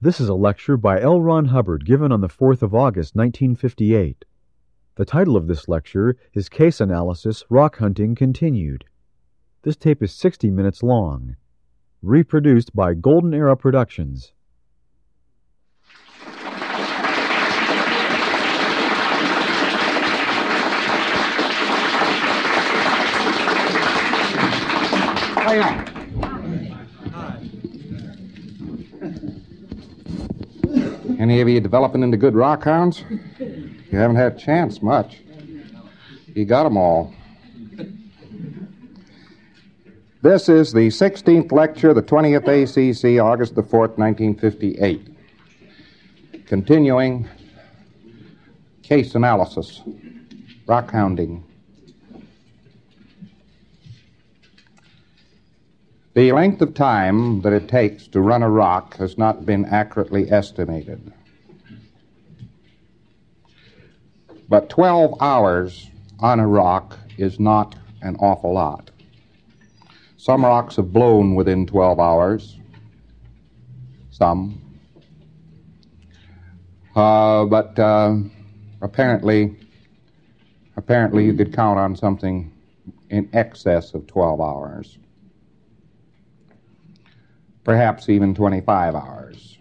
This is a lecture by L. Ron Hubbard given on the 4th of August, 1958. The title of this lecture is Case Analysis, Rock Hunting Continued. This tape is 60 minutes long. Reproduced by Golden Era Productions. Hiya. Any of you developing into good rock hounds? You haven't had a chance much. You got 'em all. This is the 16th lecture of the 20th ACC, August the 4th, 1958. Continuing case analysis, rock hounding. The length of time that it takes to run a rock has not been accurately estimated. But 12 hours on a rock is not an awful lot. Some rocks have blown within 12 hours. Some. But apparently you could count on something in excess of 12 hours. Perhaps even 25 hours.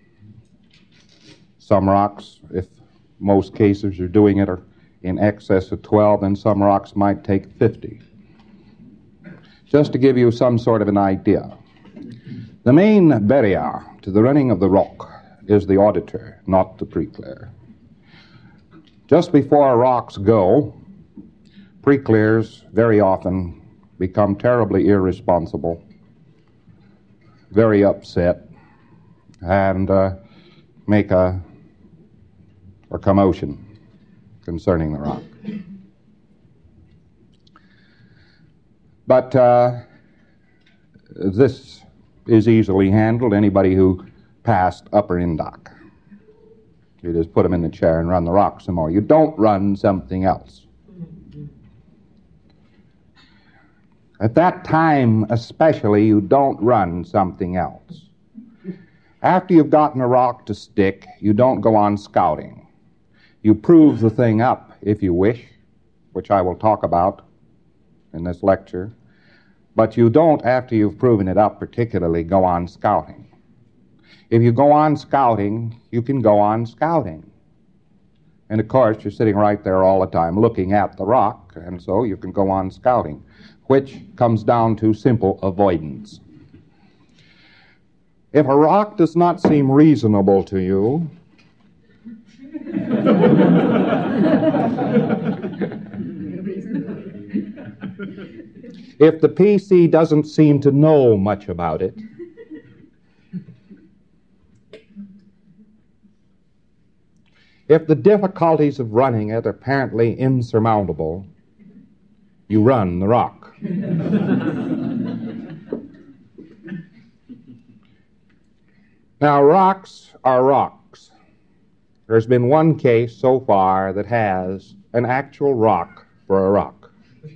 Some rocks, if most cases are doing it, are in excess of 12, and some rocks might take 50. Just to give you some sort of an idea, the main barrier to the running of the rock is the auditor, not the pre-clear. Just before rocks go, pre-clears very often become terribly irresponsible, very upset, and make a commotion concerning the rock. But this is easily handled. Anybody who passed Upper Indock, you just put them in the chair and run the rock some more. You don't run something else. At that time, especially, you don't run something else. After you've gotten a rock to stick, you don't go on scouting. You prove the thing up, if you wish, which I will talk about in this lecture, but you don't, after you've proven it up particularly, go on scouting. If you go on scouting, you can go on scouting. And of course, you're sitting right there all the time looking at the rock, and so you can go on scouting, which comes down to simple avoidance. If a rock does not seem reasonable to you, if the PC doesn't seem to know much about it, if the difficulties of running it are apparently insurmountable, you run the rock. Now, rocks are rocks. There's been one case so far that has an actual rock for a rock.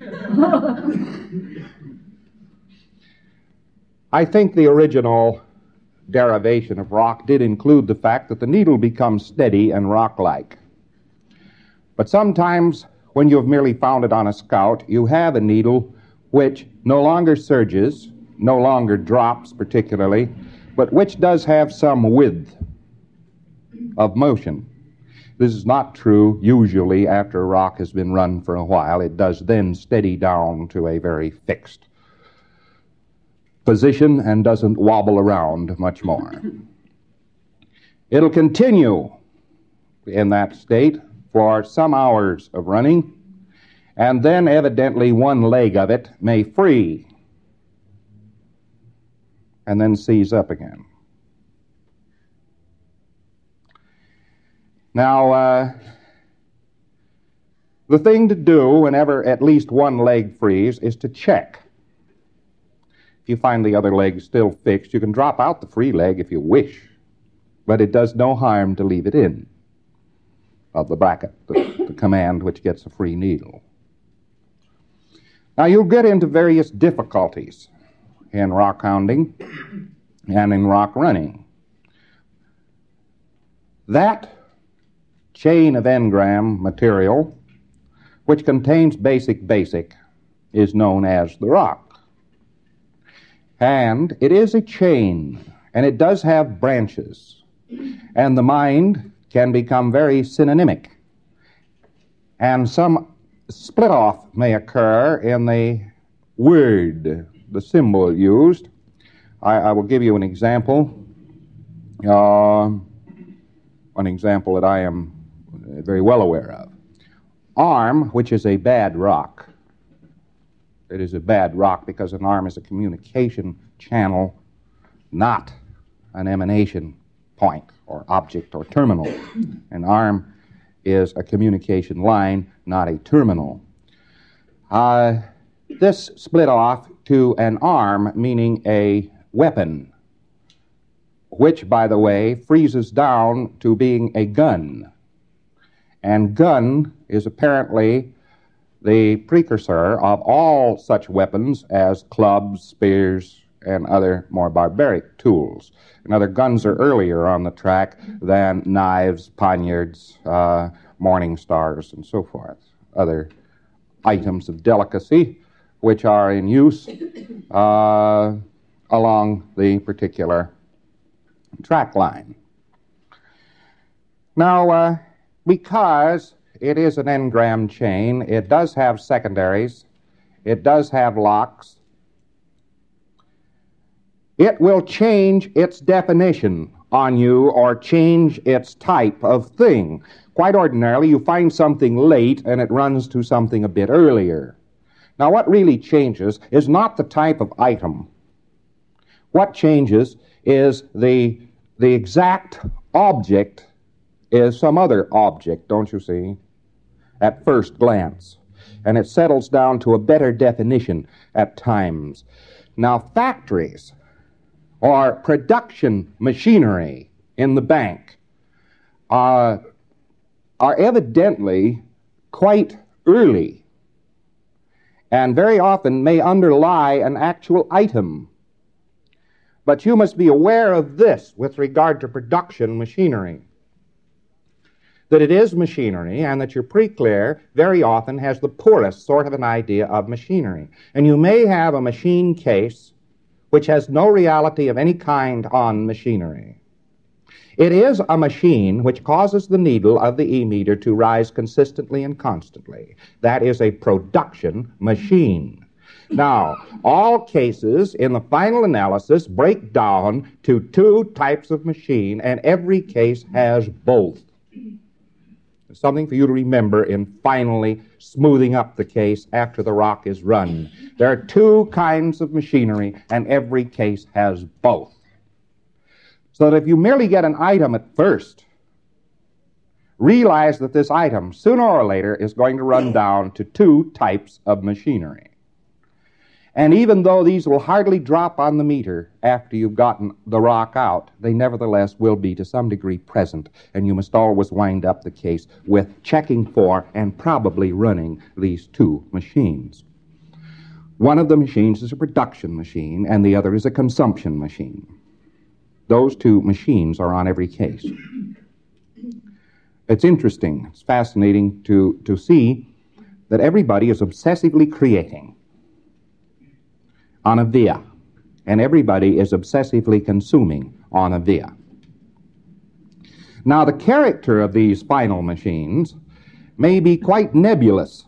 I think the original derivation of rock did include the fact that the needle becomes steady and rock-like. But sometimes, when you have merely found it on a scout, you have a needle which no longer surges, no longer drops particularly, but which does have some width of motion. This is not true usually after a rock has been run for a while. It does then steady down to a very fixed position and doesn't wobble around much more. It'll continue in that state for some hours of running, and then evidently one leg of it may free and then seize up again. Now, the thing to do whenever at least one leg frees is to check. If you find the other leg still fixed, you can drop out the free leg if you wish, but it does no harm to leave it in of the bracket, the command which gets a free needle. Now, you'll get into various difficulties in rock hounding and in rock running. That chain of engram material, which contains basic, is known as the rock. And it is a chain, and it does have branches. And the mind can become very synonymic. And some split-off may occur in the word, the symbol used. I will give you an example. One example that I am very well aware of. Arm, which is a bad rock. It is a bad rock because an arm is a communication channel, not an emanation point or object or terminal. An arm is a communication line, not a terminal. This split off to an arm, meaning a weapon, which, by the way, freezes down to being a gun. And gun is apparently the precursor of all such weapons as clubs, spears, and other more barbaric tools. And other guns are earlier on the track than knives, poniards, morning stars, and so forth. Other items of delicacy which are in use along the particular track line. Now, because it is an engram chain, it does have secondaries, it does have locks. It will change its definition on you or change its type of thing. Quite ordinarily, you find something late and it runs to something a bit earlier. Now, what really changes is not the type of item. What changes is the exact object is some other object, don't you see, at first glance. And it settles down to a better definition at times. Now, factories or production machinery in the bank are evidently quite early and very often may underlie an actual item. But you must be aware of this with regard to production machinery, that it is machinery and that your pre-clear very often has the poorest sort of an idea of machinery. And you may have a machine case which has no reality of any kind on machinery. It is a machine which causes the needle of the E-meter to rise consistently and constantly. That is a production machine. Now, all cases in the final analysis break down to two types of machine, and every case has both. It's something for you to remember in finally smoothing up the case after the rock is run. There are two kinds of machinery, and every case has both. So that if you merely get an item at first, realize that this item, sooner or later, is going to run down to two types of machinery. And even though these will hardly drop on the meter after you've gotten the rock out, they nevertheless will be to some degree present, and you must always wind up the case with checking for and probably running these two machines. One of the machines is a production machine, and the other is a consumption machine. Those two machines are on every case. It's interesting, it's fascinating to see that everybody is obsessively creating on a via, and everybody is obsessively consuming on a via. Now, the character of these final machines may be quite nebulous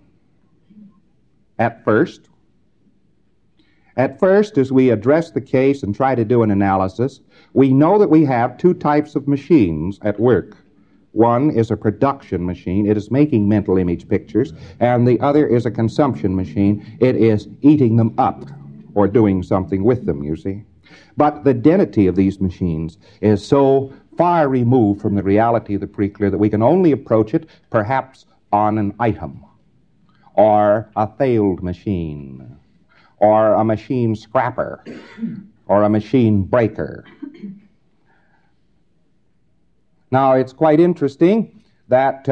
at first. At first, as we address the case and try to do an analysis, we know that we have two types of machines at work. One is a production machine. It is making mental image pictures. And the other is a consumption machine. It is eating them up or doing something with them, you see. But the identity of these machines is so far removed from the reality of the pre-clear that we can only approach it perhaps on an item or a failed machine, or a machine scrapper, or a machine breaker. Now, it's quite interesting that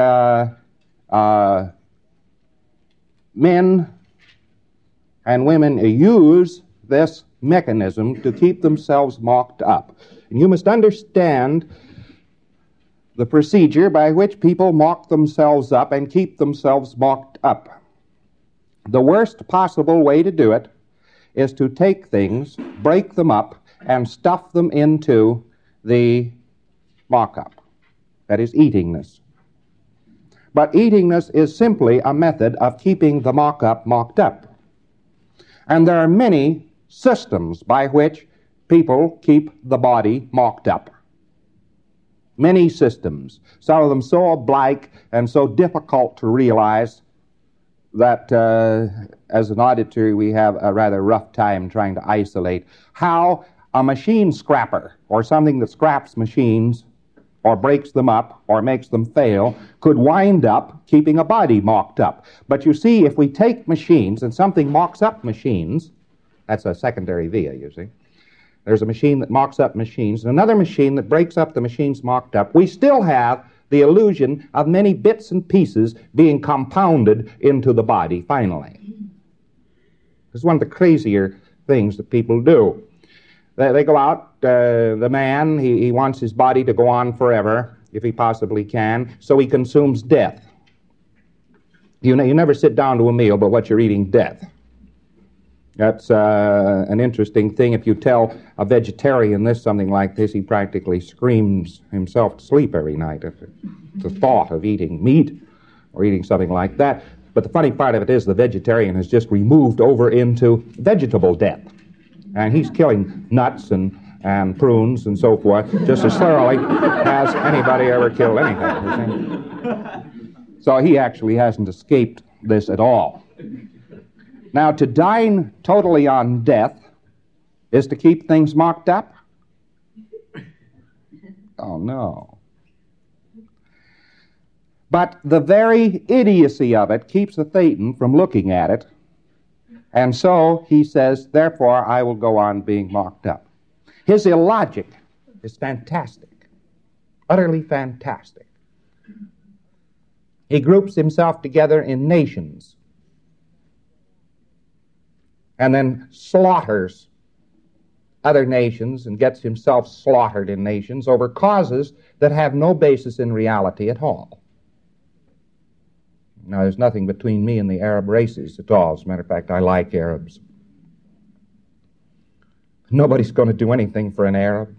men and women use this mechanism to keep themselves mocked up. And you must understand the procedure by which people mock themselves up and keep themselves mocked up. The worst possible way to do it is to take things, break them up, and stuff them into the mock-up. That is eatingness. But eatingness is simply a method of keeping the mock-up mocked up. And there are many systems by which people keep the body mocked up. Many systems, some of them so oblique and so difficult to realize that as an auditor we have a rather rough time trying to isolate how a machine scrapper or something that scraps machines or breaks them up or makes them fail could wind up keeping a body mocked up. But you see, if we take machines and something mocks up machines, that's a secondary via, you see. There's a machine that mocks up machines and another machine that breaks up the machines mocked up. We still have the illusion of many bits and pieces being compounded into the body finally. It's one of the crazier things that people do. They go out, the man, he wants his body to go on forever, if he possibly can, so he consumes death. You never sit down to a meal but what you're eating death. That's an interesting thing. If you tell a vegetarian something like this, he practically screams himself to sleep every night at the thought of eating meat or eating something like that. But the funny part of it is the vegetarian has just removed over into vegetable death. And he's killing nuts and prunes and so forth just as thoroughly as anybody ever killed anything. You see? So he actually hasn't escaped this at all. Now, to dine totally on death is to keep things mocked up? Oh, no. But the very idiocy of it keeps the Thetan from looking at it, and so he says, therefore, I will go on being mocked up. His illogic is fantastic, utterly fantastic. He groups himself together in nations and then slaughters other nations and gets himself slaughtered in nations over causes that have no basis in reality at all. Now, there's nothing between me and the Arab races at all. As a matter of fact, I like Arabs. Nobody's going to do anything for an Arab.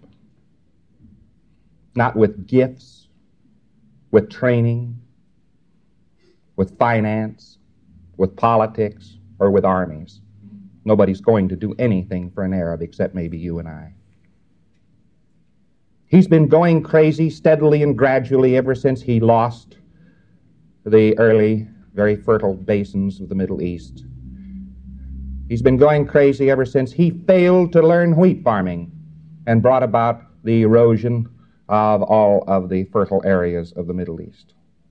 Not with gifts, with training, with finance, with politics, or with armies. Nobody's going to do anything for an Arab except maybe you and I. He's been going crazy steadily and gradually ever since he lost the early, very fertile basins of the Middle East. He's been going crazy ever since he failed to learn wheat farming and brought about the erosion of all of the fertile areas of the Middle East.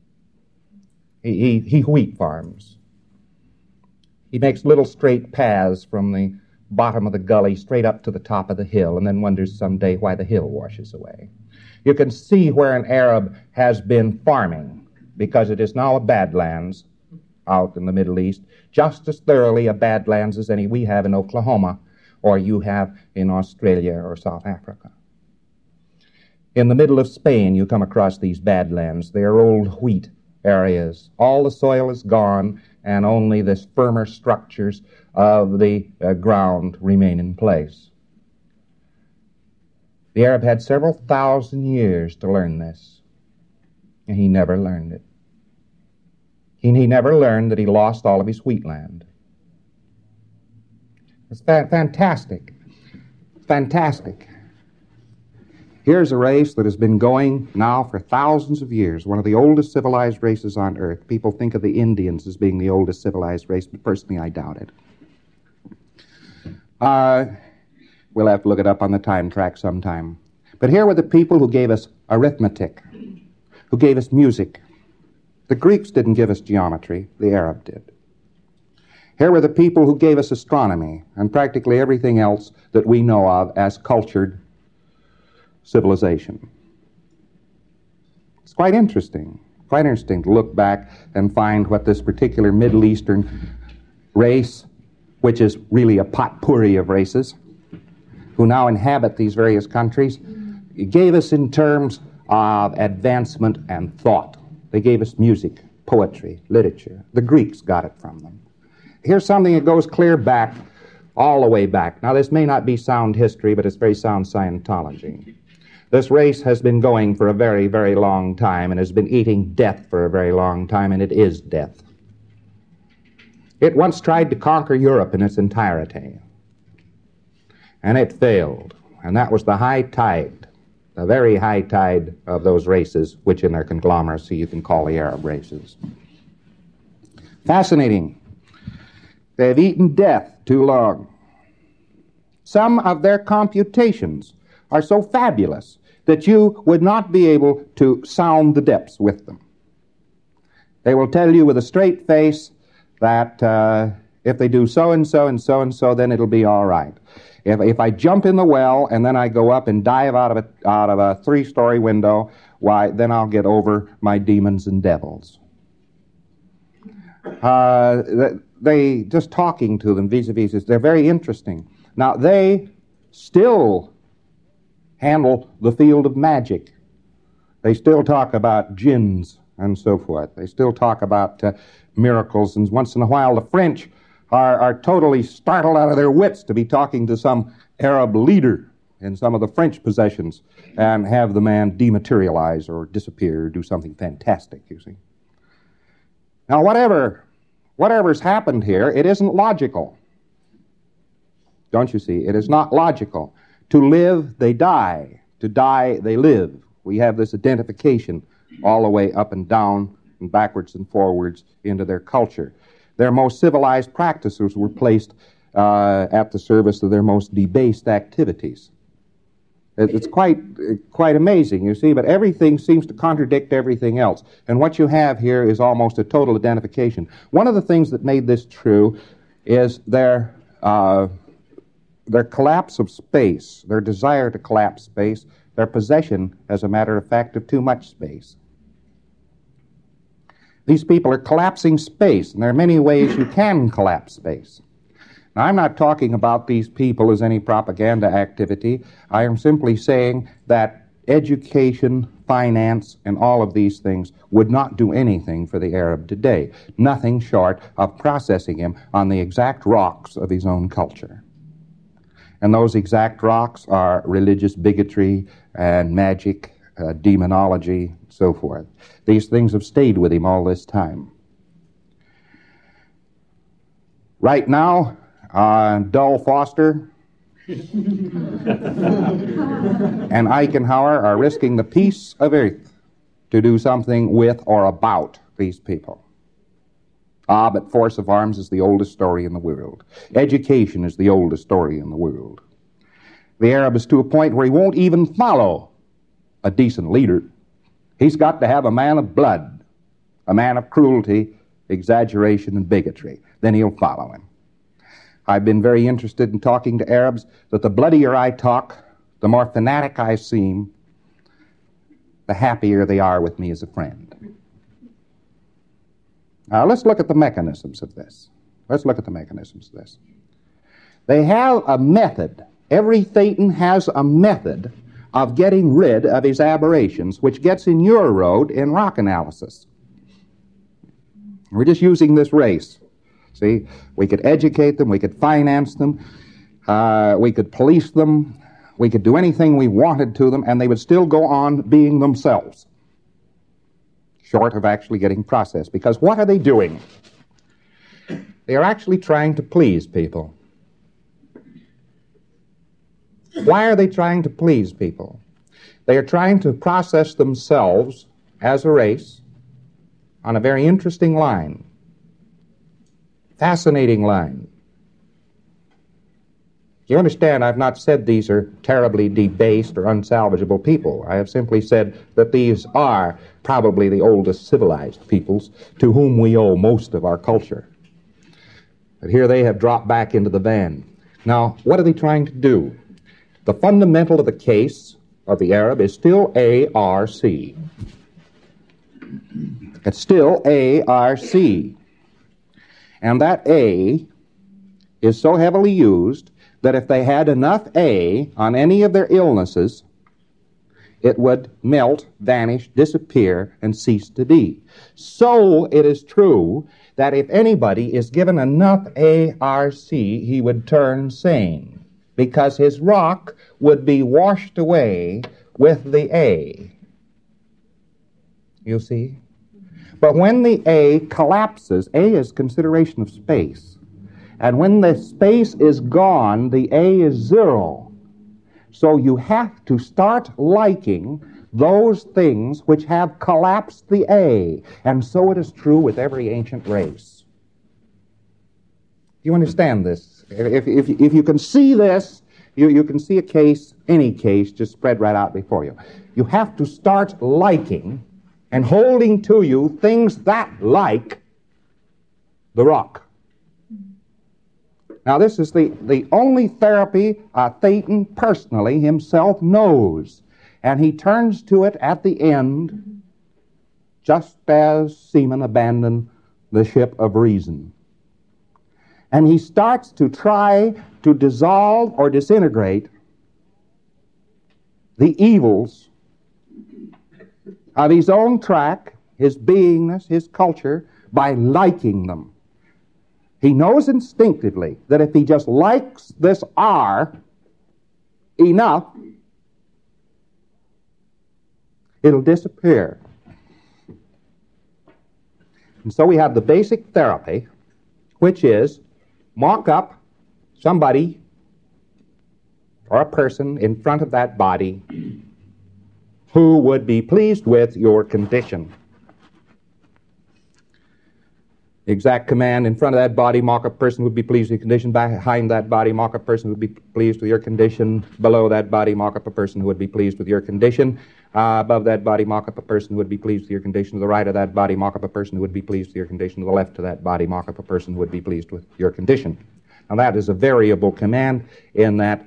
He wheat farms. He makes little straight paths from the bottom of the gully straight up to the top of the hill and then wonders someday why the hill washes away. You can see where an Arab has been farming because it is now a badlands out in the Middle East, just as thoroughly a badlands as any we have in Oklahoma or you have in Australia or South Africa. In the middle of Spain, you come across these badlands. They are old wheat areas. All the soil is gone, and only the firmer structures of the ground remain in place. The Arab had several thousand years to learn this, and he never learned it. He never learned that he lost all of his wheatland. It's fantastic. Fantastic. Here's a race that has been going now for thousands of years, one of the oldest civilized races on earth. People think of the Indians as being the oldest civilized race, but personally I doubt it. We'll have to look it up on the time track sometime. But here were the people who gave us arithmetic, who gave us music. The Greeks didn't give us geometry, the Arab did. Here were the people who gave us astronomy and practically everything else that we know of as cultured civilization. It's quite interesting to look back and find what this particular Middle Eastern race, which is really a potpourri of races, who now inhabit these various countries, gave us in terms of advancement and thought. They gave us music, poetry, literature. The Greeks got it from them. Here's something that goes clear back, all the way back. Now, this may not be sound history, but it's very sound Scientology. This race has been going for a very, very long time and has been eating death for a very long time, and it is death. It once tried to conquer Europe in its entirety, and it failed. And that was the high tide, the very high tide of those races, which in their conglomeracy you can call the Arab races. Fascinating. They've eaten death too long. Some of their computations are so fabulous that you would not be able to sound the depths with them. They will tell you with a straight face that if they do so and so and so and so, then it'll be all right. If I jump in the well and then I go up and dive out of a 3-story window, why, then I'll get over my demons and devils. They just talking to them vis-a-vis, they're very interesting. Now, they still handle the field of magic. They still talk about jinns and so forth. They still talk about miracles, and once in a while the French are totally startled out of their wits to be talking to some Arab leader in some of the French possessions and have the man dematerialize or disappear or do something fantastic, you see. Now, whatever's happened here, it isn't logical. Don't you see? It is not logical. To live, they die. To die, they live. We have this identification all the way up and down and backwards and forwards into their culture. Their most civilized practices were placed at the service of their most debased activities. It's quite amazing, you see, but everything seems to contradict everything else. And what you have here is almost a total identification. One of the things that made this true is their collapse of space, their desire to collapse space, their possession, as a matter of fact, of too much space. These people are collapsing space, and there are many ways you can collapse space. Now, I'm not talking about these people as any propaganda activity. I am simply saying that education, finance, and all of these things would not do anything for the Arab today, nothing short of processing him on the exact rocks of his own culture. And those exact rocks are religious bigotry and magic, demonology, so forth. These things have stayed with him all this time. Right now, Dull Foster and Eisenhower are risking the peace of earth to do something with or about these people. But force of arms is the oldest story in the world. Education is the oldest story in the world. The Arab is to a point where he won't even follow a decent leader. He's got to have a man of blood, a man of cruelty, exaggeration, and bigotry. Then he'll follow him. I've been very interested in talking to Arabs that the bloodier I talk, the more fanatic I seem, the happier they are with me as a friend. Now, let's look at the mechanisms of this. They have a method. Every Thetan has a method of getting rid of his aberrations, which gets in your road in rock analysis. We're just using this race. See, we could educate them, we could finance them, we could police them, we could do anything we wanted to them, and they would still go on being themselves, short of actually getting processed. Because what are they doing? They are actually trying to please people. Why are they trying to please people? They are trying to process themselves as a race on a very interesting line. Fascinating line. You understand, I've not said these are terribly debased or unsalvageable people. I have simply said that these are probably the oldest civilized peoples to whom we owe most of our culture. But here they have dropped back into the van. Now, what are they trying to do? The fundamental of the case of the Arab is still ARC. It's still ARC. And that A is so heavily used that if they had enough A on any of their illnesses, it would melt, vanish, disappear, and cease to be. So it is true that if anybody is given enough ARC, he would turn sane, because his rock would be washed away with the A. You see? But when the A collapses, A is consideration of space, and when the space is gone, the A is zero. So you have to start liking those things which have collapsed the A. And so it is true with every ancient race. Do you understand this? If you can see this, you can see a case, any case, just spread right out before you. You have to start liking and holding to you things that like the rock. Now, this is the only therapy Thetan personally himself knows. And he turns to it at the end, just as seamen abandon the ship of reason. And he starts to try to dissolve or disintegrate the evils of his own track, his beingness, his culture, by liking them. He knows instinctively that if he just likes this R enough, it'll disappear. And so we have the basic therapy, which is mock up somebody or a person in front of that body who would be pleased with your condition. Exact command: in front of that body, mock a person who would be pleased with your condition. Behind that body, mock a person who would be pleased with your condition. Below that body, mock up a person who would be pleased with your condition. Above that body, mock up a person who would be pleased with your condition. To the right of that body, mock up a person who would be pleased with your condition. To the left of that body, mock up a person who would be pleased with your condition. Now that is a variable command in that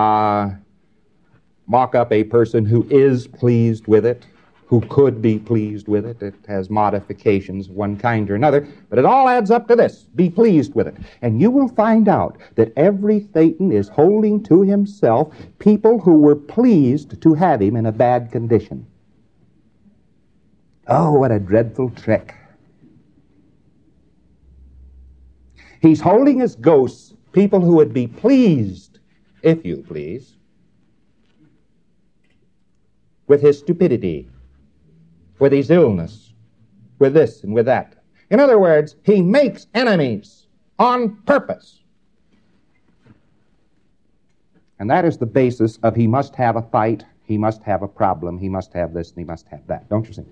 mock up a person who is pleased with it, who could be pleased with it. It has modifications of one kind or another, but it all adds up to this: be pleased with it. And you will find out that every Thetan is holding to himself people who were pleased to have him in a bad condition. Oh, what a dreadful trick. He's holding as ghosts people who would be pleased, if you please, with his stupidity, with his illness, with this and with that. In other words, he makes enemies on purpose. And that is the basis of he must have a fight, he must have a problem, he must have this, and he must have that. Don't you see?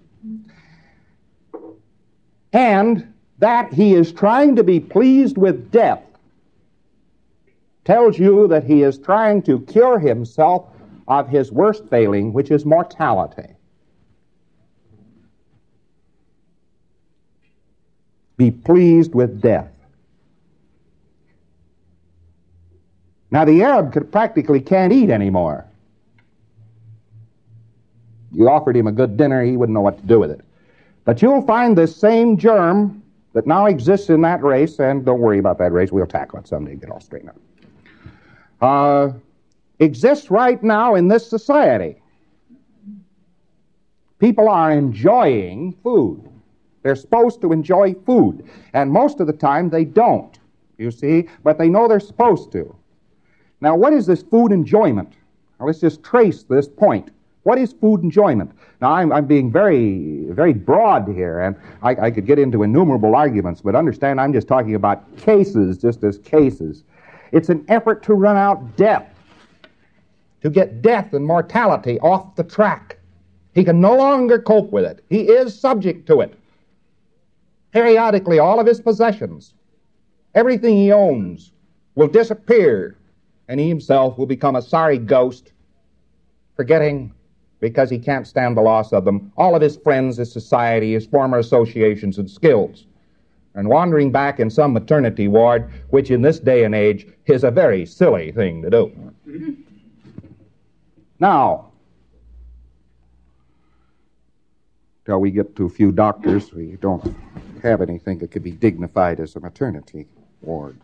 And that he is trying to be pleased with death tells you that he is trying to cure himself of his worst failing, which is mortality. Be pleased with death. Now, the Arab practically can't eat anymore. You offered him a good dinner, he wouldn't know what to do with it. But you'll find this same germ that now exists in that race, and don't worry about that race, we'll tackle it someday and get all straightened out. Exists right now in this society. People are enjoying food. They're supposed to enjoy food, and most of the time they don't, you see, but they know they're supposed to. Now, what is this food enjoyment? Now, let's just trace this point. What is food enjoyment? Now, I'm being very, very broad here, and I could get into innumerable arguments, but understand I'm just talking about cases, just as cases. It's an effort to run out death, to get death and mortality off the track. He can no longer cope with it. He is subject to it. Periodically, all of his possessions, everything he owns, will disappear, and he himself will become a sorry ghost, forgetting, because he can't stand the loss of them, all of his friends, his society, his former associations and skills, and wandering back in some maternity ward, which in this day and age is a very silly thing to do. Now, till we get to a few doctors, we don't have anything that could be dignified as a maternity ward.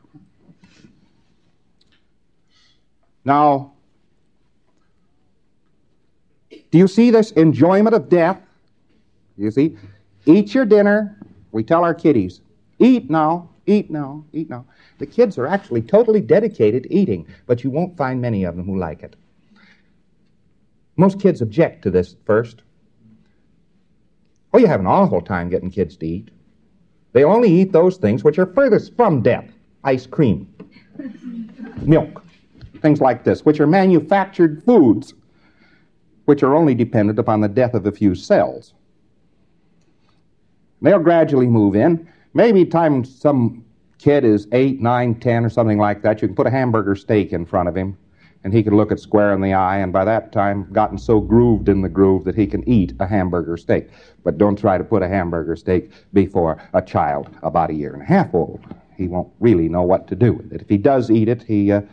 Now, Do you see this enjoyment of death? You see? Eat your dinner. We tell our kiddies, eat now, eat now, eat now. The kids are actually totally dedicated to eating, but you won't find many of them who like it. Most kids object to this at first. Oh, you have an awful time getting kids to eat. They only eat those things which are furthest from death. Ice cream, milk, things like this, which are manufactured foods, which are only dependent upon the death of a few cells. They'll gradually move in. Maybe time some kid is 8, 9, 10 or something like that, you can put a hamburger steak in front of him, and he can look it square in the eye, and by that time gotten so grooved in the groove that he can eat a hamburger steak. But don't try to put a hamburger steak before a child about 1.5 years old. He won't really know what to do with it. If he does eat it,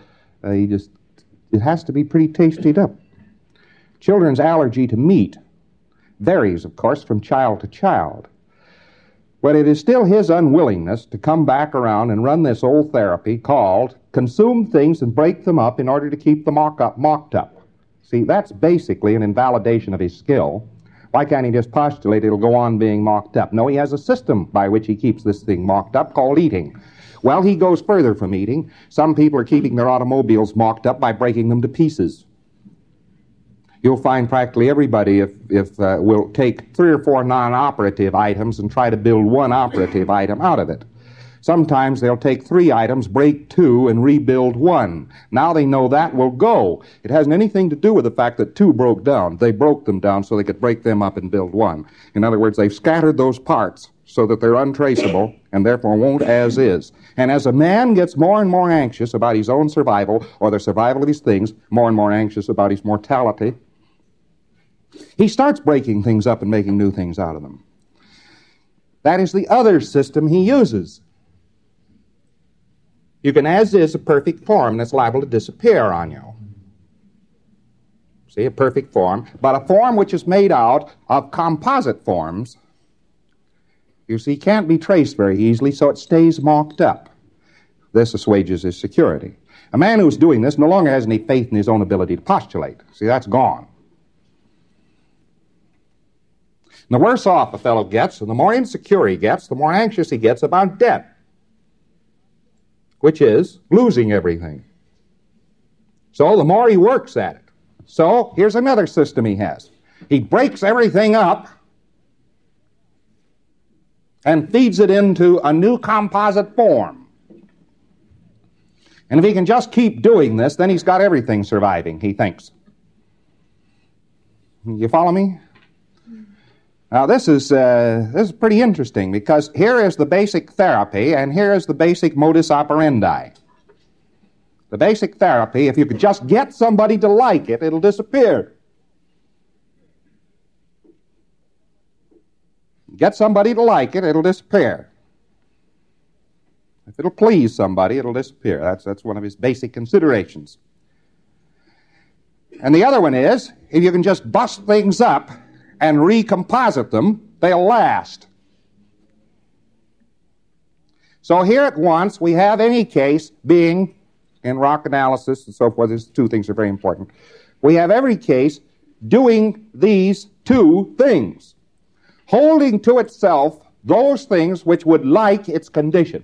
it has to be pretty tasted up. Children's allergy to meat varies, of course, from child to child. But it is still his unwillingness to come back around and run this old therapy called consume things and break them up in order to keep them mocked up. See, that's basically an invalidation of his skill. Why can't he just postulate it'll go on being mocked up? No, he has a system by which he keeps this thing mocked up called eating. Well, he goes further from eating. Some people are keeping their automobiles mocked up by breaking them to pieces. You'll find practically everybody will take 3 or 4 non-operative items and try to build one operative item out of it. Sometimes they'll take 3 items, break 2, and rebuild 1. Now they know that will go. It hasn't anything to do with the fact that 2 broke down. They broke them down so they could break them up and build 1. In other words, they've scattered those parts so that they're untraceable and therefore won't as is. And as a man gets more and more anxious about his own survival or the survival of his things, more and more anxious about his mortality, he starts breaking things up and making new things out of them. That is the other system he uses. You can as-is a perfect form that's liable to disappear on you. See, a perfect form. But a form which is made out of composite forms, you see, can't be traced very easily, so it stays mocked up. This assuages his security. A man who's doing this no longer has any faith in his own ability to postulate. See, that's gone. And the worse off a fellow gets, and the more insecure he gets, the more anxious he gets about death, which is losing everything. So the more he works at it. So here's another system he has. He breaks everything up and feeds it into a new composite form. And if he can just keep doing this, then he's got everything surviving, he thinks. You follow me? Now, this is pretty interesting, because here is the basic therapy, and here is the basic modus operandi. The basic therapy, if you could just get somebody to like it, it'll disappear. Get somebody to like it, it'll disappear. If it'll please somebody, it'll disappear. That's one of his basic considerations. And the other one is, if you can just bust things up and recomposite them, they'll last. So here at once, we have any case being, in rock analysis and so forth, these 2 things are very important. We have every case doing these 2 things, holding to itself those things which would like its condition.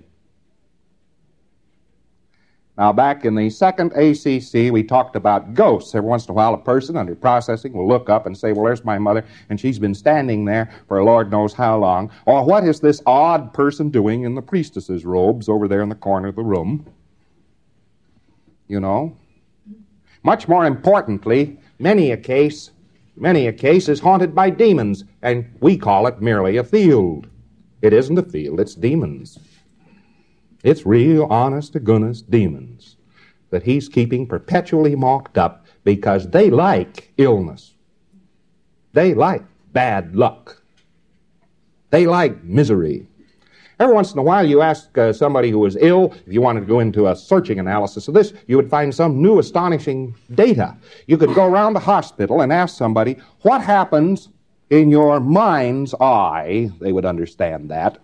Now, back in the second ACC, we talked about ghosts. Every once in a while, a person under processing will look up and say, well, there's my mother, and she's been standing there for Lord knows how long. Or what is this odd person doing in the priestess's robes over there in the corner of the room? You know? Much more importantly, many a case is haunted by demons, and we call it merely a field. It isn't a field, it's demons. It's real, honest-to-goodness demons that he's keeping perpetually mocked up because they like illness. They like bad luck. They like misery. Every once in a while you ask somebody who is ill, if you wanted to go into a searching analysis of this, you would find some new astonishing data. You could go around the hospital and ask somebody, what happens in your mind's eye? They would understand that.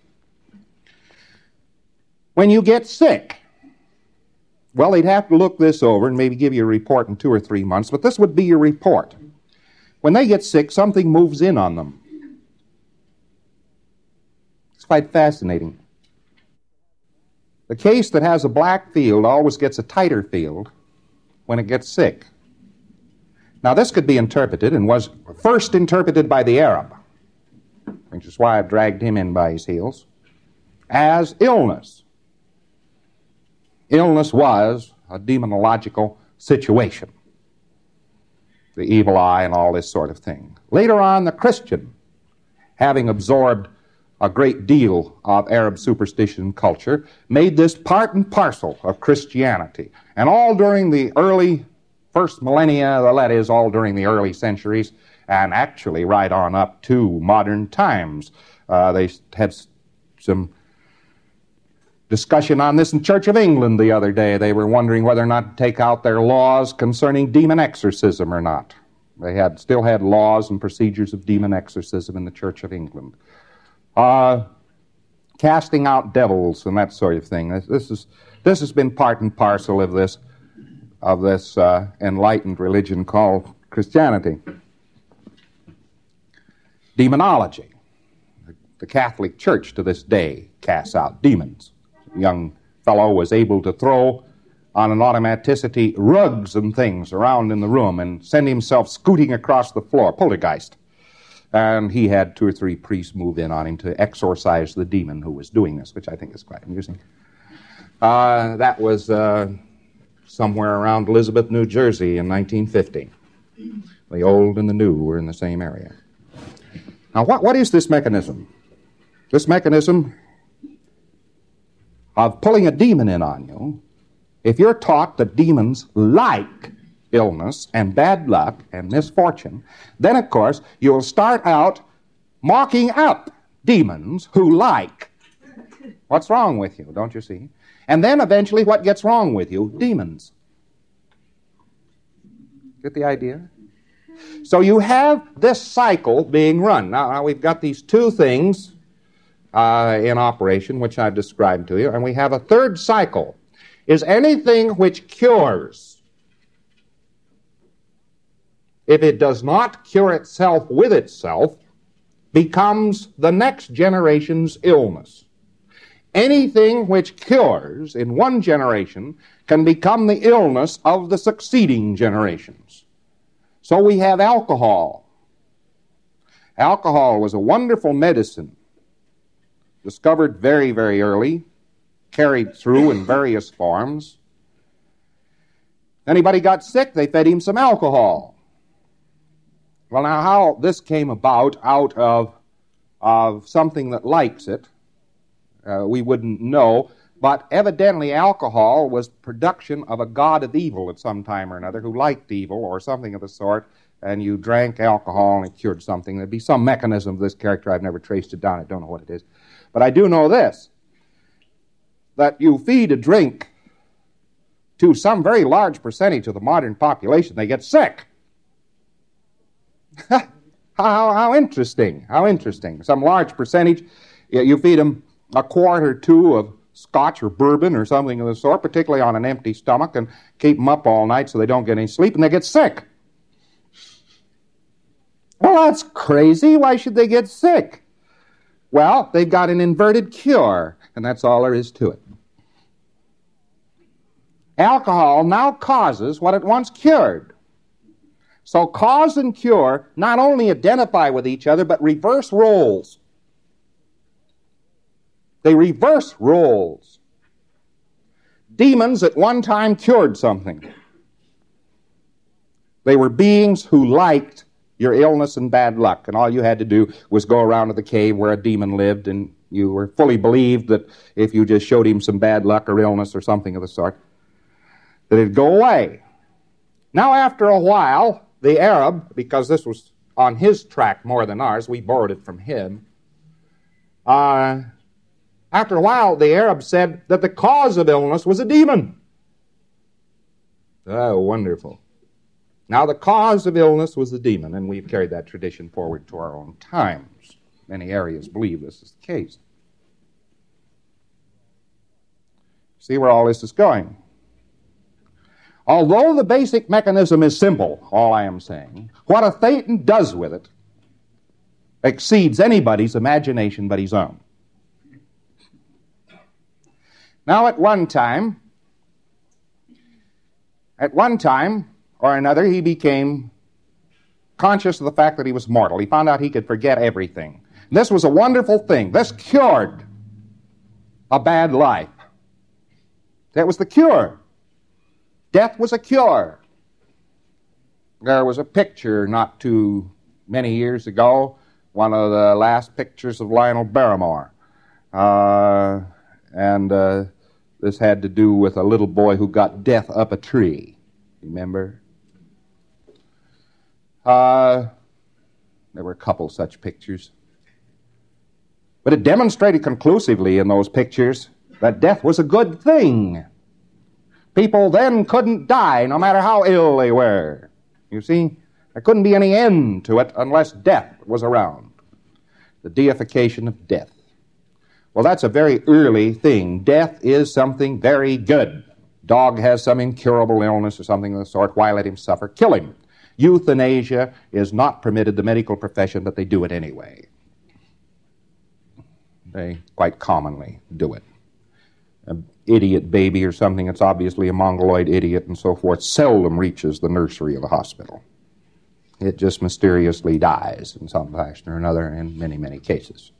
When you get sick, well, they'd have to look this over and maybe give you a report in 2 or 3 months, but this would be your report. When they get sick, something moves in on them. It's quite fascinating. The case that has a black field always gets a tighter field when it gets sick. Now, this could be interpreted, and was first interpreted by the Arab, which is why I dragged him in by his heels, as illness. Illness was a demonological situation. The evil eye and all this sort of thing. Later on, the Christian, having absorbed a great deal of Arab superstition and culture, made this part and parcel of Christianity. And all during the early first millennia, that is, all during the early centuries, and actually right on up to modern times. They had some discussion on this in Church of England the other day. They were wondering whether or not to take out their laws concerning demon exorcism or not. They still had laws and procedures of demon exorcism in the Church of England. Casting out devils and that sort of thing. This has been part and parcel of this enlightened religion called Christianity. Demonology. The Catholic Church to this day casts out demons. A young fellow was able to throw on an automaticity rugs and things around in the room and send himself scooting across the floor, poltergeist. And he had 2 or 3 priests move in on him to exorcise the demon who was doing this, which I think is quite amusing. That was somewhere around Elizabeth, New Jersey in 1950. The old and the new were in the same area. Now, what is this mechanism? This mechanism of pulling a demon in on you, if you're taught that demons like illness and bad luck and misfortune, then, of course, you'll start out mocking up demons who like. What's wrong with you, don't you see? And then, eventually, what gets wrong with you? Demons. Get the idea? So you have this cycle being run. Now we've got these 2 things in operation, which I've described to you, and we have a third cycle. Is anything which cures, if it does not cure itself with itself, becomes the next generation's illness. Anything which cures in one generation can become the illness of the succeeding generations. So we have alcohol. Alcohol was a wonderful medicine, discovered very, very early, carried through in various forms. Anybody got sick, they fed him some alcohol. Well, now how this came about out of something that likes it, we wouldn't know, but evidently alcohol was production of a god of evil at some time or another who liked evil or something of the sort, and you drank alcohol and it cured something. There'd be some mechanism of this character. I've never traced it down. I don't know what it is. But I do know this, that you feed a drink to some very large percentage of the modern population, they get sick. How interesting, how interesting. Some large percentage, you feed them a quart or 2 of scotch or bourbon or something of the sort, particularly on an empty stomach, and keep them up all night so they don't get any sleep, and they get sick. Well, that's crazy. Why should they get sick? Well, they've got an inverted cure, and that's all there is to it. Alcohol now causes what it once cured. So cause and cure not only identify with each other, but reverse roles. They reverse roles. Demons at one time cured something. They were beings who liked your illness and bad luck, and all you had to do was go around to the cave where a demon lived, and you were fully believed that if you just showed him some bad luck or illness or something of the sort, that it'd go away. Now, after a while, the Arab, because this was on his track more than ours, we borrowed it from him, after a while, the Arab said that the cause of illness was a demon. Oh, wonderful. Now, the cause of illness was the demon, and we've carried that tradition forward to our own times. Many areas believe this is the case. See where all this is going. Although the basic mechanism is simple, all I am saying, what a Thetan does with it exceeds anybody's imagination but his own. Now, at one time or another, he became conscious of the fact that he was mortal. He found out he could forget everything. This was a wonderful thing. This cured a bad life. That was the cure. Death was a cure. There was a picture not too many years ago, one of the last pictures of Lionel Barrymore. This had to do with a little boy who got death up a tree. Remember? There were a couple such pictures. But it demonstrated conclusively in those pictures that death was a good thing. People then couldn't die no matter how ill they were. You see, there couldn't be any end to it unless death was around. The deification of death. Well, that's a very early thing. Death is something very good. Dog has some incurable illness or something of the sort. Why let him suffer? Kill him. Euthanasia is not permitted in the medical profession, but they do it anyway. They quite commonly do it. An idiot baby or something that's obviously a mongoloid idiot and so forth seldom reaches the nursery of a hospital. It just mysteriously dies in some fashion or another in many, many cases.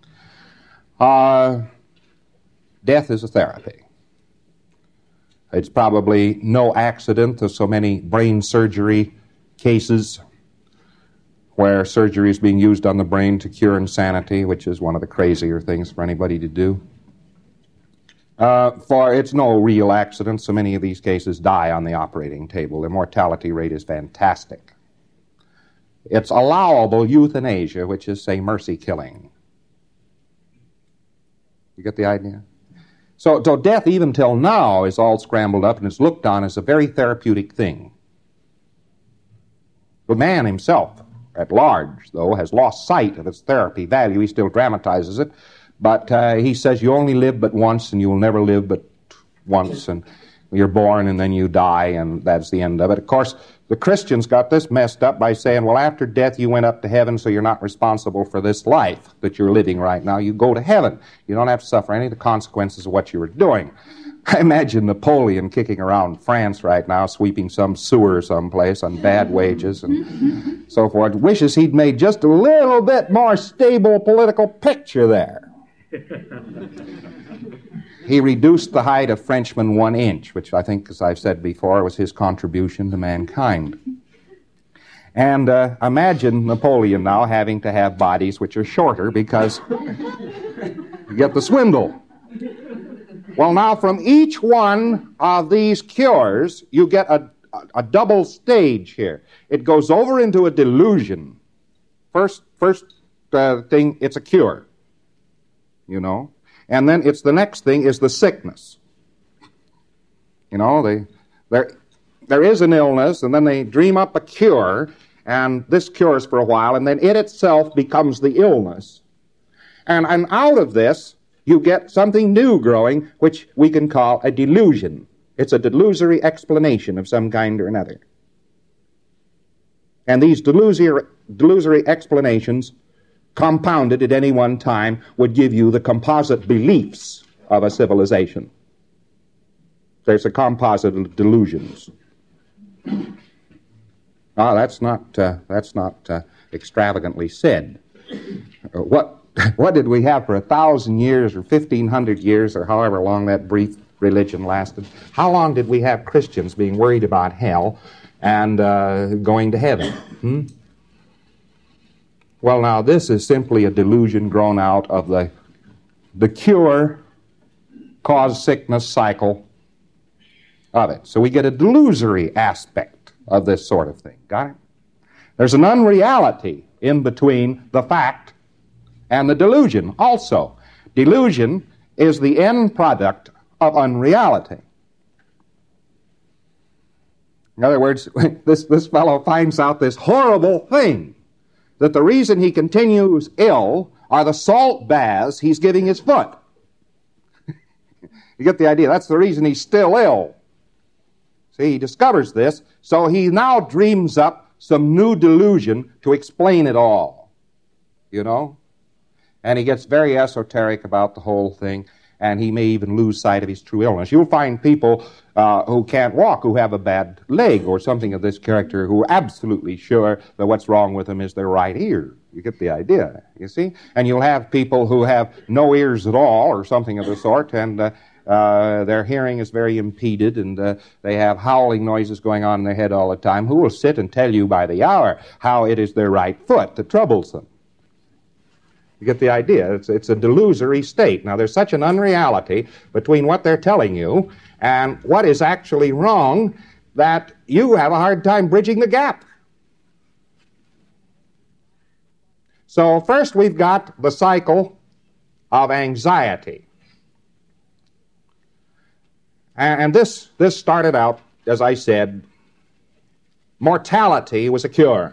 Death is a therapy. It's probably no accident of so many brain surgery cases where surgery is being used on the brain to cure insanity, which is one of the crazier things for anybody to do. For it's no real accident. So many of these cases die on the operating table. Their mortality rate is fantastic. It's allowable euthanasia, which is, say, mercy killing. You get the idea? So death, even till now, is all scrambled up and is looked on as a very therapeutic thing. The man himself, at large, though, has lost sight of its therapy value. He still dramatizes it, but he says you only live but once and you will never live but once, and you're born and then you die, and that's the end of it. Of course, the Christians got this messed up by saying, well, after death you went up to heaven, so you're not responsible for this life that you're living right now. You go to heaven. You don't have to suffer any of the consequences of what you were doing. I imagine Napoleon kicking around France right now, sweeping some sewer someplace on bad wages and so forth. Wishes he'd made just a little bit more stable political picture there. He reduced the height of Frenchmen 1 inch, which I think, as I've said before, was his contribution to mankind. And imagine Napoleon now having to have bodies which are shorter because you get the swindle. Well, now, from each one of these cures, you get a double stage here. It goes over into a delusion. First thing, it's a cure, you know. And then it's the next thing is the sickness. You know, there is an illness, and then they dream up a cure, and this cures for a while, and then it itself becomes the illness. And out of this, you get something new growing, which we can call a delusion. It's a delusory explanation of some kind or another. And these delusory explanations, compounded at any one time, would give you the composite beliefs of a civilization. There's a composite of delusions. Now, that's not extravagantly said. What did we have for 1,000 years or 1,500 years or however long that brief religion lasted? How long did we have Christians being worried about hell and going to heaven? Well, now, this is simply a delusion grown out of the cure, cause, sickness cycle of it. So we get a delusory aspect of this sort of thing. Got it? There's an unreality in between the fact and the delusion also. Delusion is the end product of unreality. In other words, this fellow finds out this horrible thing, that the reason he continues ill are the salt baths he's giving his foot. You get the idea? That's the reason he's still ill. See, he discovers this, so he now dreams up some new delusion to explain it all. You know? And he gets very esoteric about the whole thing, and he may even lose sight of his true illness. You'll find people who can't walk, who have a bad leg or something of this character, who are absolutely sure that what's wrong with them is their right ear. You get the idea, you see? And you'll have people who have no ears at all or something of the sort, and their hearing is very impeded, and they have howling noises going on in their head all the time, who will sit and tell you by the hour how it is their right foot that troubles them. You get the idea. It's a delusory state. Now, there's such an unreality between what they're telling you and what is actually wrong that you have a hard time bridging the gap. So first we've got the cycle of anxiety. And this started out, as I said, mortality was a cure.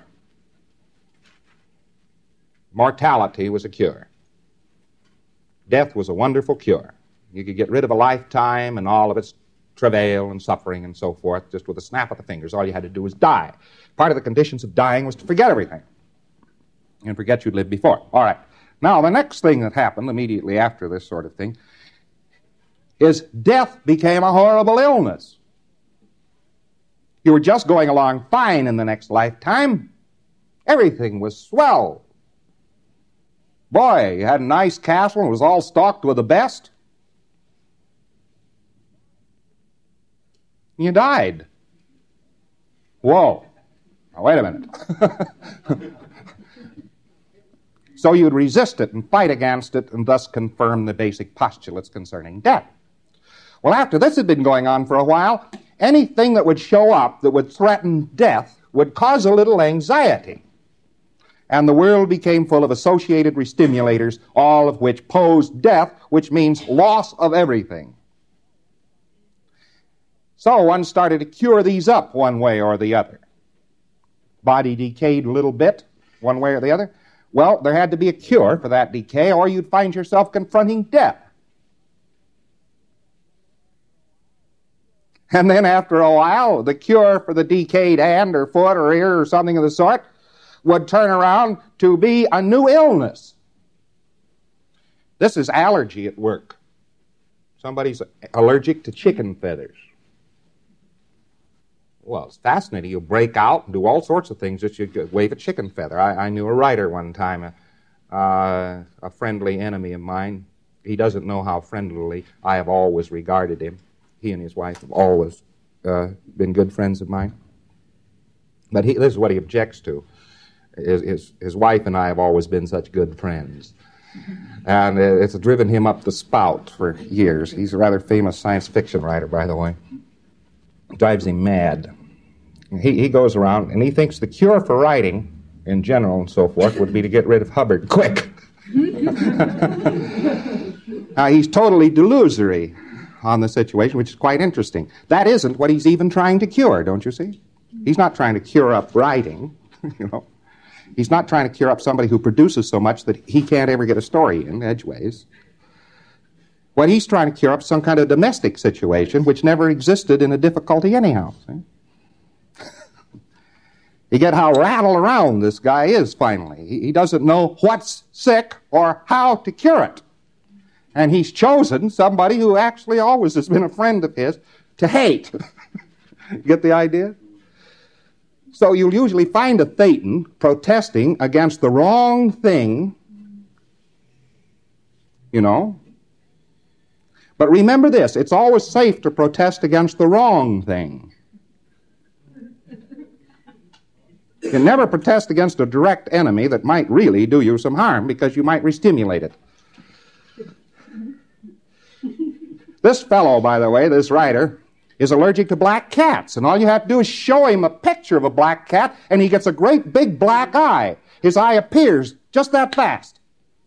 Mortality was a cure. Death was a wonderful cure. You could get rid of a lifetime and all of its travail and suffering and so forth just with a snap of the fingers. All you had to do was die. Part of the conditions of dying was to forget everything and forget you'd lived before. All right. Now, the next thing that happened immediately after this sort of thing is death became a horrible illness. You were just going along fine in the next lifetime. Everything was swell. Boy, you had a nice castle and it was all stocked with the best. You died. Whoa. Now, wait a minute. So you'd resist it and fight against it and thus confirm the basic postulates concerning death. Well, after this had been going on for a while, anything that would show up that would threaten death would cause a little anxiety. And the world became full of associated restimulators, all of which posed death, which means loss of everything. So one started to cure these up one way or the other. Body decayed a little bit, one way or the other. Well, there had to be a cure for that decay, or you'd find yourself confronting death. And then after a while, the cure for the decayed hand or foot or ear or something of the sort would turn around to be a new illness. This is allergy at work. Somebody's allergic to chicken feathers. Well, it's fascinating. You'll break out and do all sorts of things just you wave a chicken feather. I knew a writer one time, a friendly enemy of mine. He doesn't know how friendly I have always regarded him. He and his wife have always been good friends of mine. But this is what he objects to. His wife and I have always been such good friends. And it's driven him up the spout for years. He's a rather famous science fiction writer, by the way. It drives him mad. He goes around and he thinks the cure for writing, in general and so forth, would be to get rid of Hubbard quick. Now, he's totally delusory on the situation, which is quite interesting. That isn't what he's even trying to cure, don't you see? He's not trying to cure up writing, you know. He's not trying to cure up somebody who produces so much that he can't ever get a story in edgeways. What he's trying to cure up is some kind of domestic situation which never existed in a difficulty anyhow. See? You get how rattled around this guy is finally. He doesn't know what's sick or how to cure it. And he's chosen somebody who actually always has been a friend of his to hate. You get the idea? So you'll usually find a Thetan protesting against the wrong thing, you know. But remember this, it's always safe to protest against the wrong thing. You can never protest against a direct enemy that might really do you some harm because you might restimulate it. This fellow, by the way, this writer, is allergic to black cats, and all you have to do is show him a picture of a black cat, and he gets a great big black eye. His eye appears just that fast.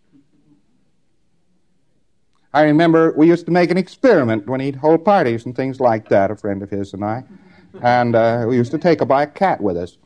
I remember we used to make an experiment when he'd hold parties and things like that, a friend of his and I, and we used to take a black cat with us.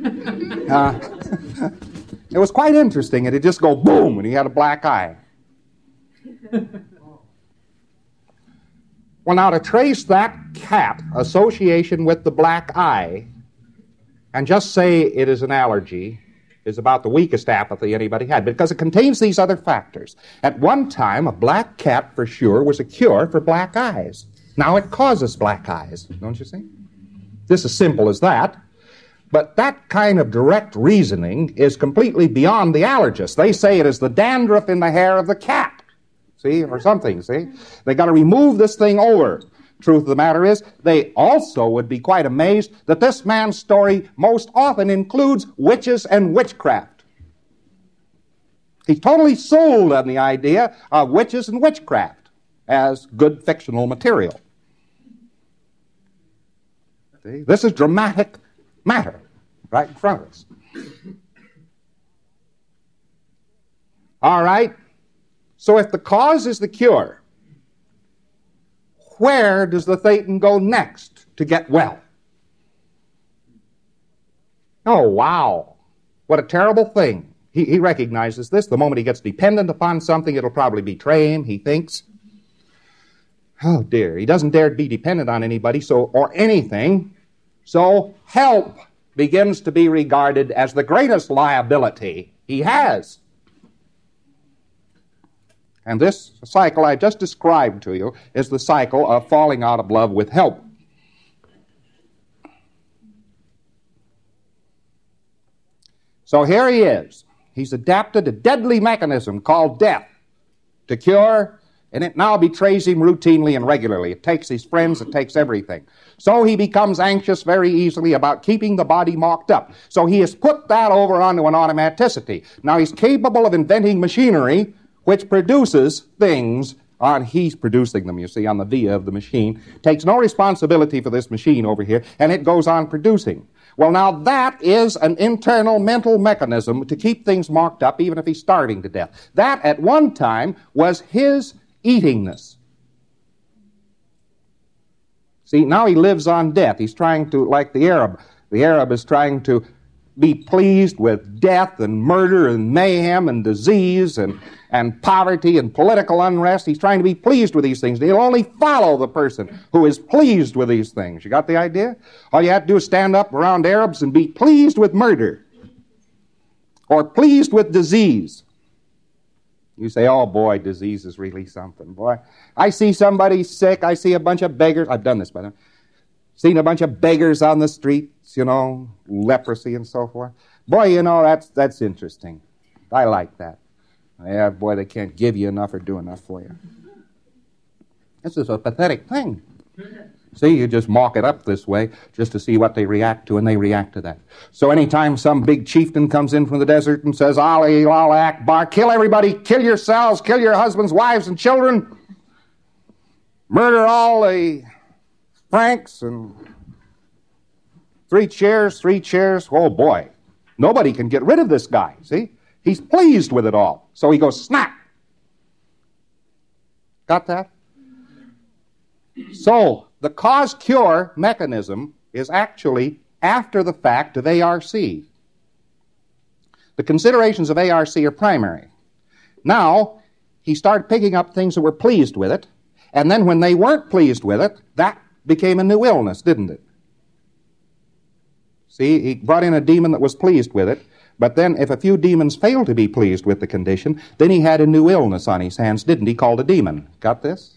It was quite interesting. It'd just go boom, and he had a black eye. Well, now to trace that cat association with the black eye and just say it is an allergy is about the weakest apathy anybody had, because it contains these other factors. At one time, a black cat, for sure, was a cure for black eyes. Now it causes black eyes, don't you see? This is simple as that. But that kind of direct reasoning is completely beyond the allergist. They say it is the dandruff in the hair of the cat, see, or something, see? They got to remove this thing over. Truth of the matter is, they also would be quite amazed that this man's story most often includes witches and witchcraft. He's totally sold on the idea of witches and witchcraft as good fictional material. See? This is dramatic matter right in front of us. All right. So if the cause is the cure, where does the Thetan go next to get well? Oh, wow. What a terrible thing. He recognizes this. The moment he gets dependent upon something, it'll probably betray him, he thinks. Oh, dear. He doesn't dare be dependent on anybody or anything. So help begins to be regarded as the greatest liability he has. And this cycle I just described to you is the cycle of falling out of love with help. So here he is. He's adapted a deadly mechanism called death to cure, and it now betrays him routinely and regularly. It takes his friends, it takes everything. So he becomes anxious very easily about keeping the body mocked up. So he has put that over onto an automaticity. Now he's capable of inventing machinery which produces things he's producing them, you see, on the via of the machine. Takes no responsibility for this machine over here, and it goes on producing. Well, now that is an internal mental mechanism to keep things marked up even if he's starving to death. That at one time was his eatingness. See, now he lives on death. He's trying to, like the Arab. The Arab is trying to be pleased with death and murder and mayhem and disease and poverty and political unrest. He's trying to be pleased with these things. He'll only follow the person who is pleased with these things. You got the idea? All you have to do is stand up around Arabs and be pleased with murder or pleased with disease. You say, oh boy, disease is really something. Boy, I see somebody sick. I see a bunch of beggars. I've done this by the way. Seen a bunch of beggars on the streets, leprosy and so forth. Boy, that's interesting. I like that. Yeah, boy, they can't give you enough or do enough for you. This is a pathetic thing. See, you just mock it up this way just to see what they react to, and they react to that. So anytime some big chieftain comes in from the desert and says, Ali, Allah Akbar, kill everybody, kill yourselves, kill your husbands, wives, and children, murder all the Franks, and three chairs, oh boy, nobody can get rid of this guy, see? He's pleased with it all. So he goes, snap. Got that? So the cause-cure mechanism is actually after the fact of ARC. The considerations of ARC are primary. Now, he started picking up things that were pleased with it, and then when they weren't pleased with it, that became a new illness, didn't it? See, he brought in a demon that was pleased with it, but then if a few demons failed to be pleased with the condition, then he had a new illness on his hands, didn't he, called a demon. Got this?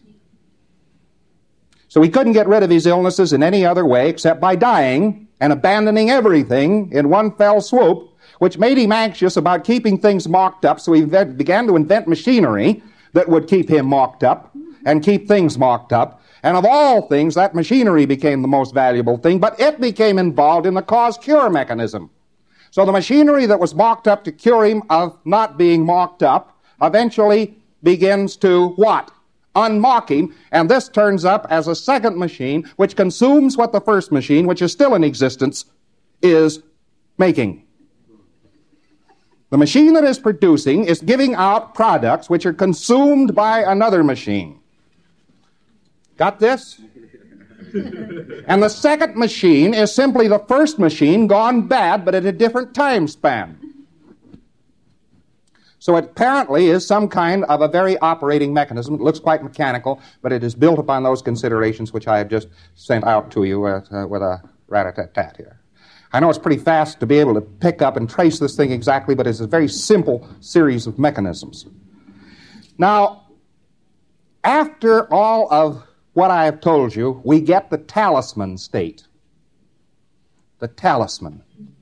So he couldn't get rid of his illnesses in any other way except by dying and abandoning everything in one fell swoop, which made him anxious about keeping things mocked up, so he began to invent machinery that would keep him mocked up and keep things mocked up. And of all things, that machinery became the most valuable thing, but it became involved in the cause-cure mechanism. So the machinery that was mocked up to cure him of not being mocked up eventually begins to what? Unmock him, and this turns up as a second machine which consumes what the first machine, which is still in existence, is making. The machine that is producing is giving out products which are consumed by another machine. Got this? And the second machine is simply the first machine gone bad, but at a different time span. So it apparently is some kind of a very operating mechanism. It looks quite mechanical, but it is built upon those considerations which I have just sent out to you with a rat-a-tat-tat here. I know it's pretty fast to be able to pick up and trace this thing exactly, but it's a very simple series of mechanisms. Now, after all of what I have told you, we get the talisman state. The talisman.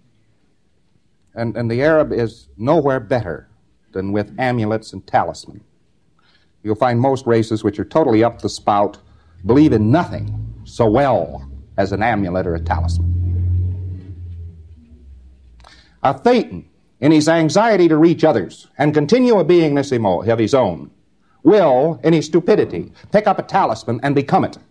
And the Arab is nowhere better than with amulets and talisman. You'll find most races which are totally up the spout believe in nothing so well as an amulet or a talisman. A Thetan, in his anxiety to reach others and continue a beingness of his own, will, in his stupidity, pick up a talisman and become it.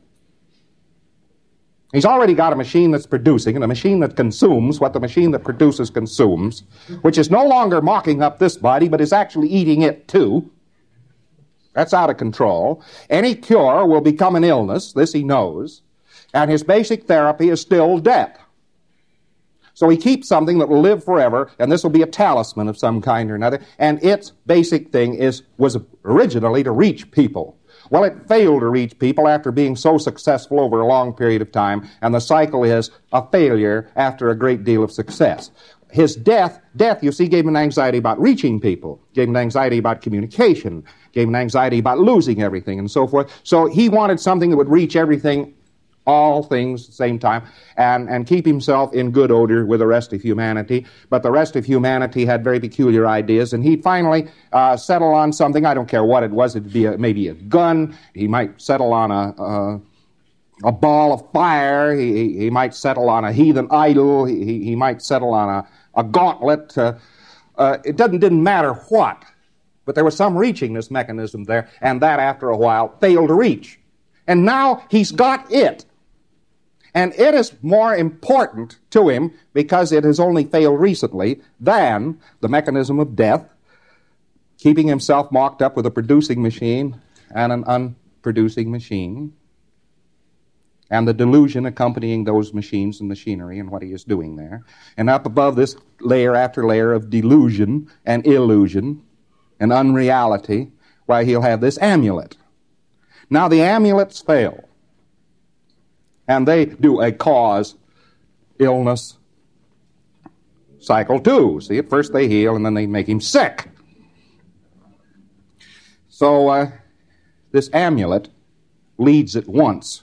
He's already got a machine that's producing and a machine that consumes what the machine that produces consumes, which is no longer mocking up this body, but is actually eating it too. That's out of control. Any cure will become an illness, this he knows, and his basic therapy is still death. So he keeps something that will live forever, and this will be a talisman of some kind or another, and its basic thing was originally to reach people. Well, it failed to reach people after being so successful over a long period of time, and the cycle is a failure after a great deal of success. His death, you see, gave him an anxiety about reaching people, gave him an anxiety about communication, gave him an anxiety about losing everything, and so forth. So he wanted something that would reach everything, all things at the same time, and keep himself in good odor with the rest of humanity. But the rest of humanity had very peculiar ideas, and he'd finally settle on something. I don't care what it was. It'd be maybe a gun. He might settle on a ball of fire. He might settle on a heathen idol. He might settle on a gauntlet. It didn't matter what. But there was some reaching this mechanism there, and that, after a while, failed to reach. And now he's got it. And it is more important to him, because it has only failed recently, than the mechanism of death, keeping himself mocked up with a producing machine and an unproducing machine, and the delusion accompanying those machines and machinery and what he is doing there. And up above this, layer after layer of delusion and illusion and unreality, why, he'll have this amulet. Now the amulets fail. And they do a cause illness cycle too. See, at first they heal and then they make him sick. So this amulet leads at once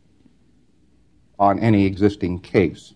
on any existing case.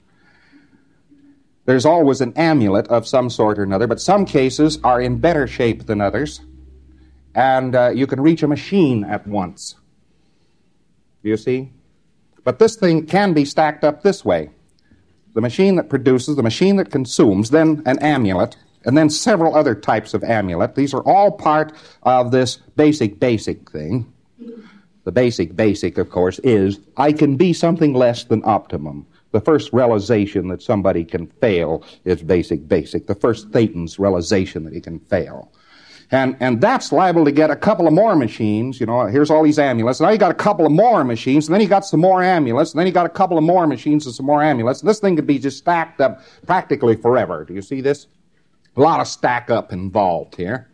There's always an amulet of some sort or another, but some cases are in better shape than others, and you can reach a machine at once. Do you see? But this thing can be stacked up this way. The machine that produces, the machine that consumes, then an amulet, and then several other types of amulet. These are all part of this basic thing. The basic, of course, is I can be something less than optimum. The first realization that somebody can fail is basic. The first Thetan's realization that he can fail. And that's liable to get a couple of more machines. You know, here's all these amulets. Now you got a couple of more machines, and then you got some more amulets, and then you got a couple of more machines and some more amulets. And this thing could be just stacked up practically forever. Do you see this? A lot of stack up involved here.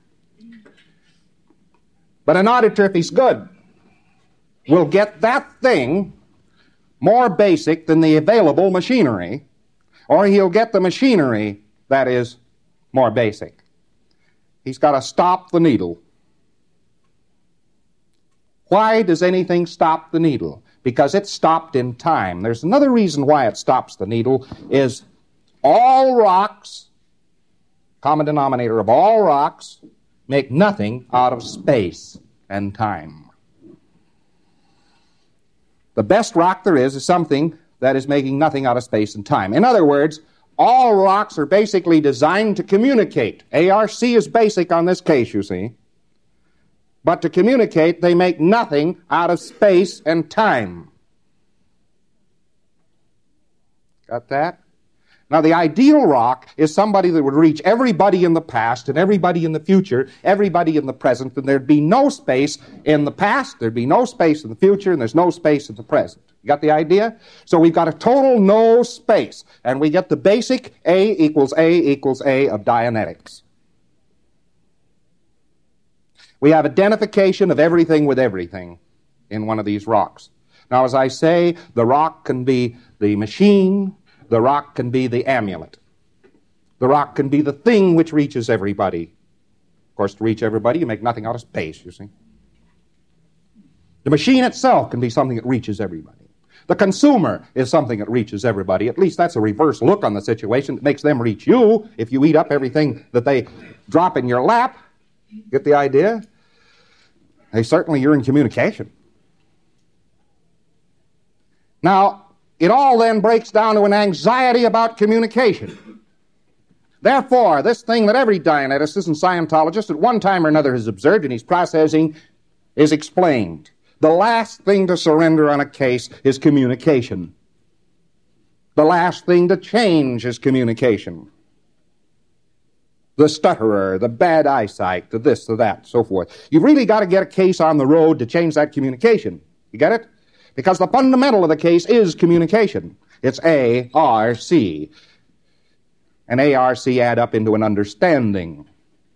But an auditor, if he's good, will get that thing more basic than the available machinery, or he'll get the machinery that is more basic. He's got to stop the needle. Why does anything stop the needle? Because it's stopped in time. There's another reason why it stops the needle, is all rocks, common denominator of all rocks, make nothing out of space and time. The best rock there is something that is making nothing out of space and time. In other words, all rocks are basically designed to communicate. ARC is basic on this case, you see. But to communicate, they make nothing out of space and time. Got that? Now, the ideal rock is somebody that would reach everybody in the past and everybody in the future, everybody in the present, and there'd be no space in the past, there'd be no space in the future, and there's no space in the present. You got the idea? So we've got a total no space, and we get the basic A equals A of Dianetics. We have identification of everything with everything in one of these rocks. Now, as I say, the rock can be the machine, the rock can be the amulet. The rock can be the thing which reaches everybody. Of course, to reach everybody, you make nothing out of space, you see. The machine itself can be something that reaches everybody. The consumer is something that reaches everybody. At least that's a reverse look on the situation that makes them reach you if you eat up everything that they drop in your lap. Get the idea? You're in communication. Now, it all then breaks down to an anxiety about communication. Therefore, this thing that every Dianeticist and Scientologist at one time or another has observed and he's processing is explained. The last thing to surrender on a case is communication. The last thing to change is communication. The stutterer, the bad eyesight, the this, the that, so forth. You've really got to get a case on the road to change that communication. You get it? Because the fundamental of the case is communication. It's A-R-C. And A-R-C add up into an understanding.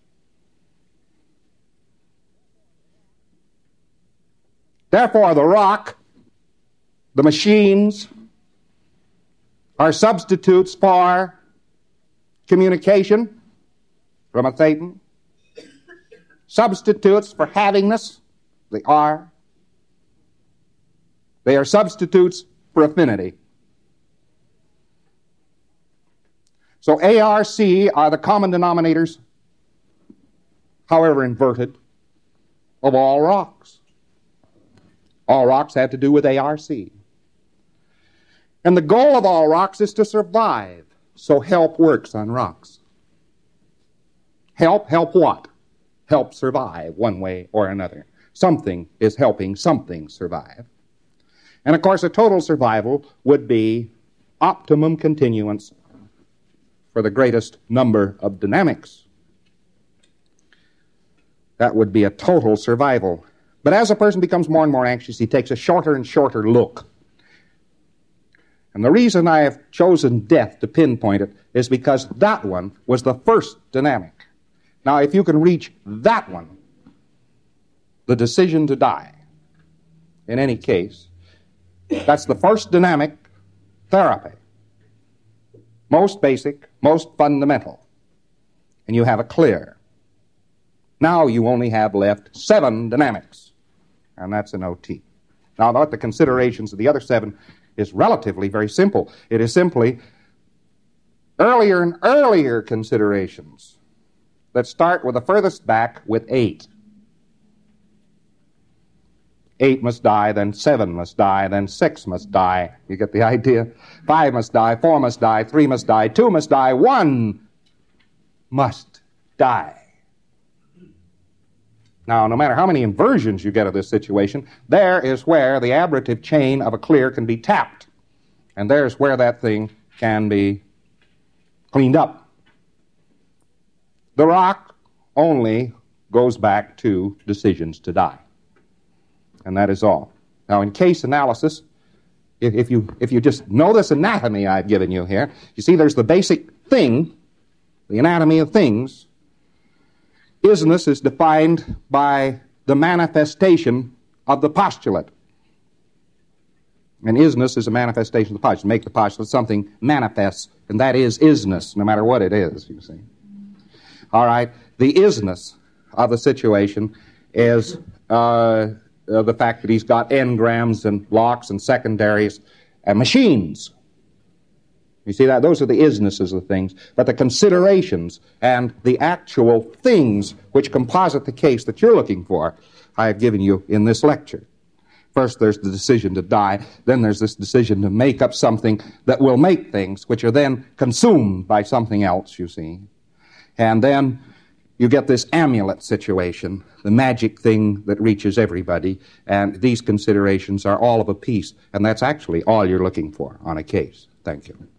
Therefore, the rock, the machines, are substitutes for communication from a Thetan. Substitutes for havingness, they are. They are substitutes for affinity. So ARC are the common denominators, however inverted, of all rocks. All rocks have to do with ARC. And the goal of all rocks is to survive. So help works on rocks. Help what? Help survive one way or another. Something is helping something survive. And of course, a total survival would be optimum continuance for the greatest number of dynamics. That would be a total survival. But as a person becomes more and more anxious, he takes a shorter and shorter look. And the reason I have chosen death to pinpoint it is because that one was the first dynamic. Now, if you can reach that one, the decision to die, in any case, that's the first dynamic therapy. Most basic, most fundamental. And you have a clear. Now you only have left 7 dynamics. And that's an OT. Now, what the considerations of the other 7 is relatively very simple. It is simply earlier and earlier considerations that start with the furthest back with 8. 8 must die, then 7 must die, then 6 must die. You get the idea? 5 must die, 4 must die, 3 must die, 2 must die, 1 must die. Now, no matter how many inversions you get of this situation, there is where the ablative chain of a clear can be tapped. And there's where that thing can be cleaned up. The rock only goes back to decisions to die. And that is all. Now, in case analysis, if you just know this anatomy I've given you here, you see there's the basic thing, the anatomy of things. Isness is defined by the manifestation of the postulate. And isness is a manifestation of the postulate. Make the postulate something manifests, and that is isness, no matter what it is, you see. All right, the isness of the situation is the fact that he's got engrams and locks and secondaries and machines. You see that? Those are the isnesses of things. But the considerations and the actual things which composite the case that you're looking for, I have given you in this lecture. First, there's the decision to die. Then there's this decision to make up something that will make things, which are then consumed by something else, you see. And then you get this amulet situation, the magic thing that reaches everybody. And these considerations are all of a piece. And that's actually all you're looking for on a case. Thank you.